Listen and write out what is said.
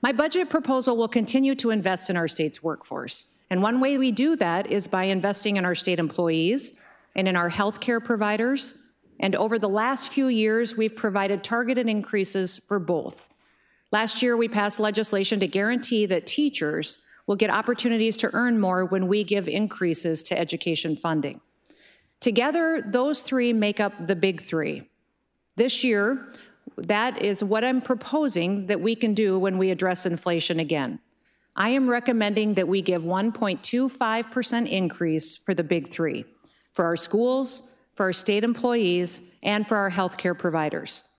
My budget proposal will continue to invest in our state's workforce. And one way we do that is by investing in our state employees and in our healthcare providers. And over the last few years, we've provided targeted increases for both. Last year, we passed legislation to guarantee that teachers will get opportunities to earn more when we give increases to education funding. Together, those three make up the big three. This year, that is what I'm proposing that we can do when we address inflation again. I am recommending that we give 1.25% increase for the big three, for our schools, for our state employees, and for our healthcare providers.